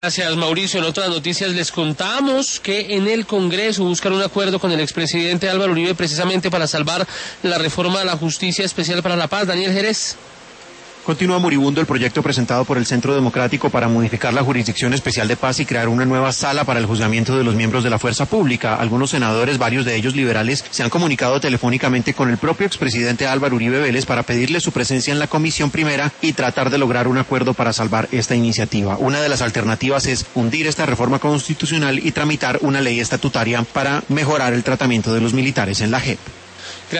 Gracias, Mauricio. En otras noticias les contamos que en el Congreso buscan un acuerdo con el expresidente Álvaro Uribe precisamente para salvar la reforma de la Justicia Especial para la Paz. Daniel Jerez. Continúa moribundo el proyecto presentado por el Centro Democrático para modificar la Jurisdicción Especial de Paz y crear una nueva sala para el juzgamiento de los miembros de la fuerza pública. Algunos senadores, varios de ellos liberales, se han comunicado telefónicamente con el propio expresidente Álvaro Uribe Vélez para pedirle su presencia en la Comisión Primera y tratar de lograr un acuerdo para salvar esta iniciativa. Una de las alternativas es hundir esta reforma constitucional y tramitar una ley estatutaria para mejorar el tratamiento de los militares en la JEP.